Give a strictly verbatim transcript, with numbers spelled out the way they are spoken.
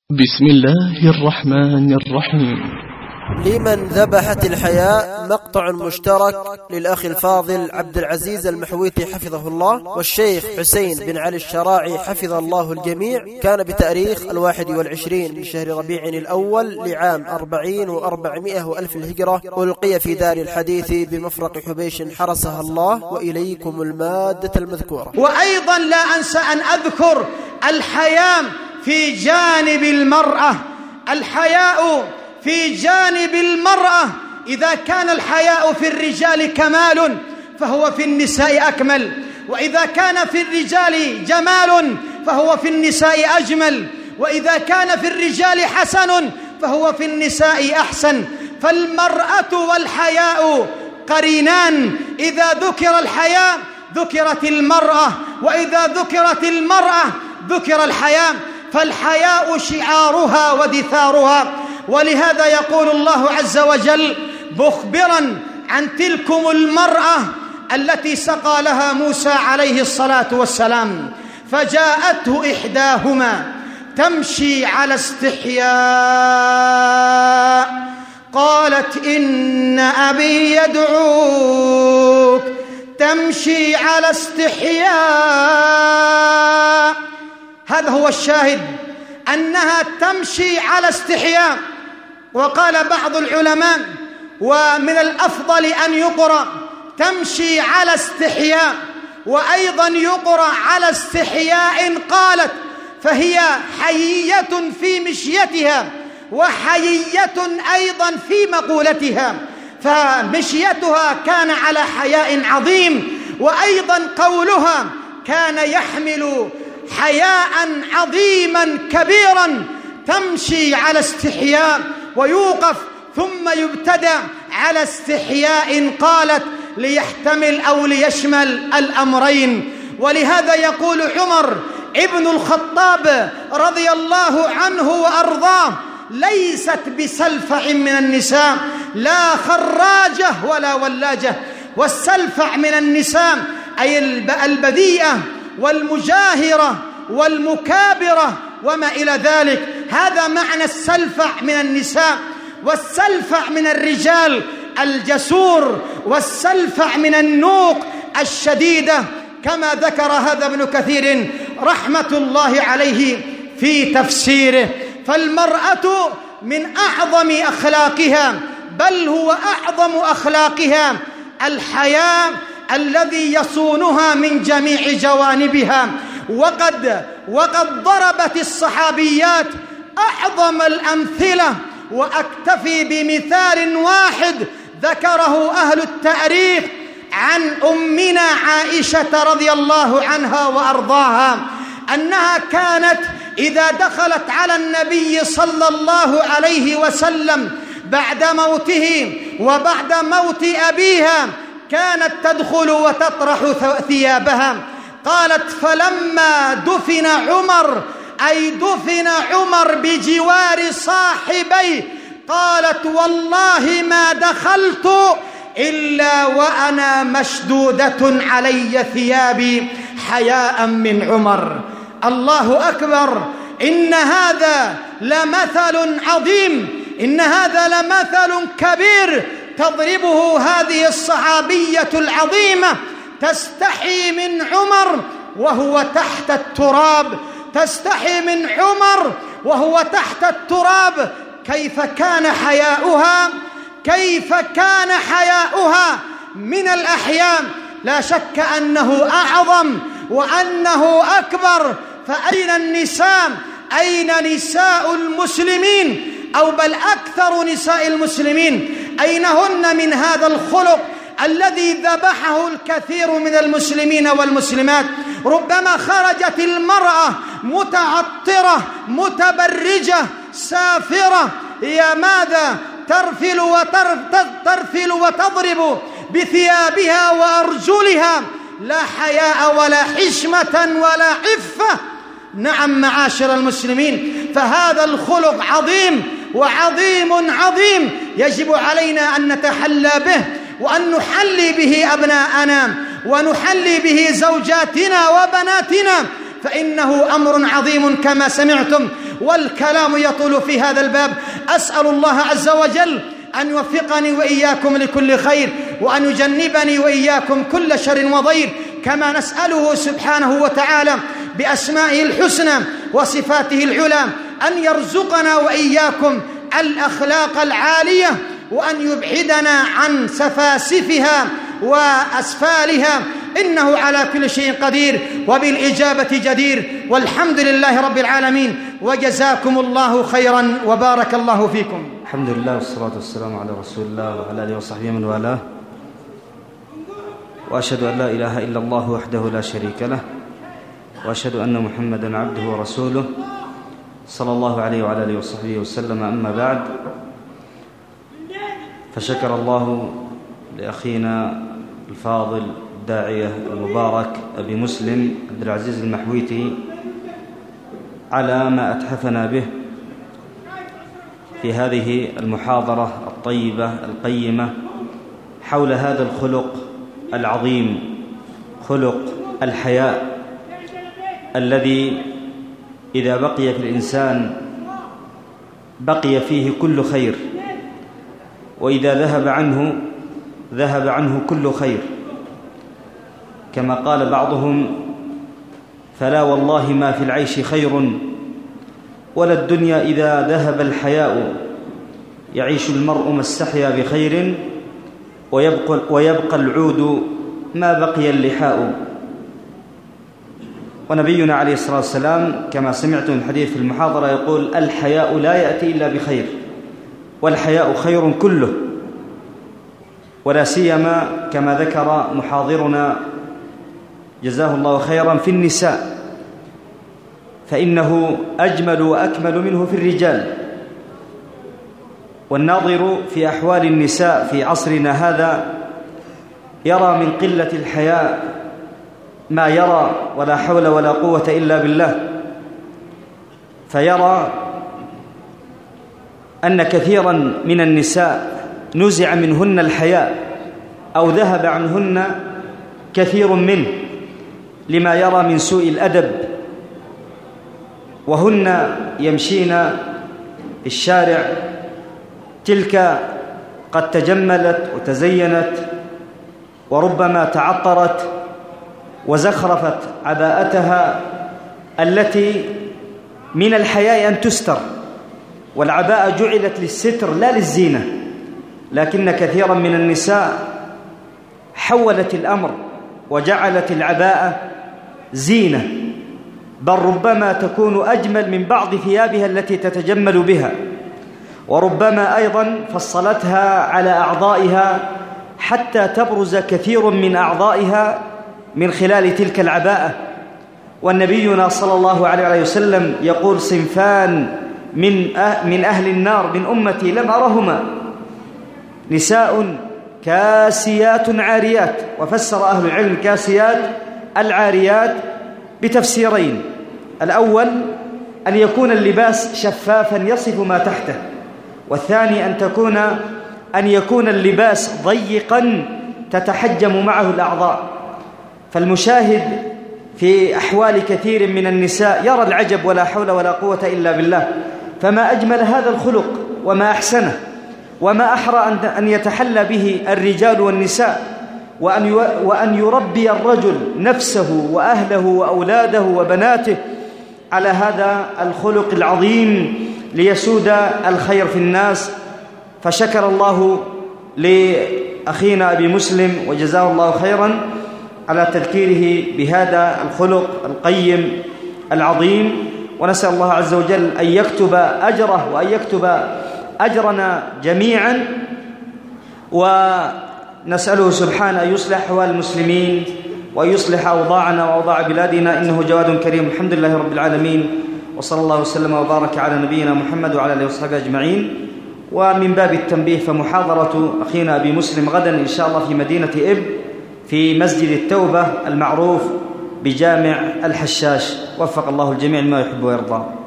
بسم الله الرحمن الرحيم. لمن ذبحت الحياء مقطع مشترك للأخ الفاضل عبد العزيز المحويتي حفظه الله والشيخ حسين بن علي الشراعي حفظ الله الجميع. كان بتاريخ الواحد والعشرين من شهر ربيع الأول لعام أربعين وأربعمائة وألف الهجرة، ألقي في دار الحديث بمفرق حبيش حرسها الله. وإليكم المادة المذكورة. وأيضا لا أنسى أن أذكر الحياء في جانب المرأة. الحياء في جانب المرأة، إذا كان الحياء في الرجال كمال فهو في النساء أكمل، وإذا كان في الرجال جمال فهو في النساء أجمل، وإذا كان في الرجال حسن فهو في النساء أحسن. فالمرأة والحياء قرينان، إذا ذكر الحياء ذكرت المرأة، وإذا ذكرت المرأة ذكر الحياء. فالحياء شعارها ودثارها. ولهذا يقول الله عز وجل مخبرا عن تلكم المرأة التي سقى لها موسى عليه الصلاة والسلام: فجاءته إحداهما تمشي على استحياء قالت إن أبي يدعوك. تمشي على استحياء، هذا هو الشاهد، أنها تمشي على استحياء. وقال بعض العلماء ومن الأفضل أن يقرأ تمشي على استحياء، وأيضا يقرأ على استحياء. قالت فهي حيية في مشيتها وحيية أيضا في مقولتها، فمشيتها كان على حياء عظيم، وأيضا قولها كان يحمل حياء عظيما كبيرا. تمشي على استحياء ويوقف ثم يبتدأ على استحياء. قالت ليحتمل أو ليشمل الأمرين. ولهذا يقول عمر ابن الخطاب رضي الله عنه وأرضاه: ليست بسلفع من النساء لا خراجة ولا ولاجة. والسلفع من النساء أي البذيئة والمجاهرة والمكابرة وما إلى ذلك، هذا معنى السلفع من النساء. والسلفع من الرجال الجسور، والسلفع من النوق الشديدة، كما ذكر هذا ابن كثير رحمة الله عليه في تفسيره. فالمرأة من أعظم أخلاقها، بل هو أعظم أخلاقها، الحياء الذي يصونها من جميع جوانبها. وقد وقد ضربت الصحابيات أعظم الأمثلة، وأكتفي بمثال واحد ذكره أهل التاريخ عن أمنا عائشة رضي الله عنها وأرضاها، أنها كانت إذا دخلت على النبي صلى الله عليه وسلم بعد موته وبعد موت أبيها كانت تدخل وتطرح ثيابها. قالت: فلما دفن عمر، أي دفن عمر بجوار صاحبيه، قالت: والله ما دخلت إلا وأنا مشدودة علي ثيابي حياء من عمر. الله أكبر! إن هذا لمثل عظيم، إن هذا لمثل كبير تضربه هذه الصحابية العظيمة، تستحي من عمر وهو تحت التراب، تستحي من عمر وهو تحت التراب. كيف كان حياؤها، كيف كان حياؤها من الأحياء؟ لا شك أنه أعظم وأنه أكبر. فأين النساء؟ أين نساء المسلمين؟ أو بل أكثر نساء المسلمين أين هن من هذا الخلق الذي ذبحه الكثير من المسلمين والمسلمات؟ ربما خرجت المرأة متعطرة متبرجة سافرة، يا ماذا ترفل وترفل وتضرب بثيابها وأرجلها، لا حياء ولا حشمة ولا عفة. نعم معاشر المسلمين، فهذا الخلق عظيم وعظيم عظيم، يجب علينا أن نتحلى به وأن نحلي به أبناءنا ونحلي به زوجاتنا وبناتنا، فإنه أمر عظيم كما سمعتم. والكلام يطول في هذا الباب. أسأل الله عز وجل أن يوفقني وإياكم لكل خير، وأن يجنبني وإياكم كل شر وضير، كما نسأله سبحانه وتعالى بأسمائه الحسنى وصفاته العلى أن يرزقنا وإياكم الأخلاق العالية، وأن يبعدنا عن سفاسفها وأسفالها، إنه على كل شيء قدير وبالإجابة جدير. والحمد لله رب العالمين، وجزاكم الله خيرا وبارك الله فيكم. الحمد لله والصلاة والسلام على رسول الله وعلى آله وصحبه من والاه، وأشهد أن لا إله إلا الله وحده لا شريك له، وأشهد أن محمدًا عبده ورسوله صلى الله عليه وعلى آله وصحبه وسلم. أما بعد، فشكر الله لأخينا الفاضل الداعية المبارك أبي مسلم عبد العزيز المحويتي على ما أتحفنا به في هذه المحاضرة الطيبة القيمة حول هذا الخلق العظيم، خلق الحياء، الذي إذا بقي في الإنسان بقي فيه كل خير، وإذا ذهب عنه ذهب عنه كل خير، كما قال بعضهم: فلا والله ما في العيش خير، ولا الدنيا إذا ذهب الحياء، يعيش المرء ما استحيا بخير، ويبقى, ويبقى العود ما بقي اللحاء. ونبينا عليه الصلاة والسلام كما سمعتم الحديث في المحاضرة يقول: الحياء لا يأتي إلا بخير، والحياء خير كله، ولا سيما كما ذكر محاضرنا جزاه الله خيرا في النساء، فإنه أجمل وأكمل منه في الرجال. والناظر في أحوال النساء في عصرنا هذا يرى من قلة الحياء ما يرى، ولا حول ولا قوة إلا بالله، فيرى أن كثيرا من النساء نزع منهن الحياء أو ذهب عنهن كثير منه لما يرى من سوء الأدب، وهن يمشين في الشارع تلك قد تجملت وتزينت، وربما تعطرت وزخرفت عباءتها التي من الحياء أن تستر، والعباءة جعلت للستر لا للزينة، لكن كثيرا من النساء حولت الأمر وجعلت العباءة زينة، بل ربما تكون أجمل من بعض ثيابها التي تتجمل بها، وربما أيضا فصلتها على أعضائها حتى تبرز كثير من أعضائها من خلال تلك العباءة. والنبينا صلى الله عليه وسلم يقول: صنفان من من أهل النار من أمتي لم أرهما، نساء كاسيات عاريات. وفسر أهل العلم كاسيات العاريات بتفسيرين: الأول أن يكون اللباس شفافا يصف ما تحته، والثاني أن تكون أن يكون اللباس ضيقا تتحجم معه الأعضاء. فالمشاهد في أحوال كثير من النساء يرى العجب، ولا حول ولا قوة إلا بالله. فما أجمل هذا الخلق وما أحسنه، وما أحرى أن يتحلى به الرجال والنساء، وأن يربي الرجل نفسه وأهله وأولاده وبناته على هذا الخلق العظيم ليسود الخير في الناس. فشكر الله لأخينا أبي مسلم وجزاه الله خيرا على تذكيره بهذا الخلق القيم العظيم، ونسأل الله عز وجل أن يكتب أجره وأن يكتب أجرنا جميعا، ونسأله سبحانه أن يصلح أحوال المسلمين ويصلح أوضاعنا وأوضاع بلادنا، إنه جواد كريم. الحمد لله رب العالمين، وصلى الله وسلم وبارك على نبينا محمد وعلى آله وصحبه أجمعين. ومن باب التنبيه، فمحاضرة أخينا أبي مسلم غدا إن شاء الله في مدينة إب في مسجد التوبة المعروف بجامع الحشاش، وفق الله الجميع لما يحب ويرضى.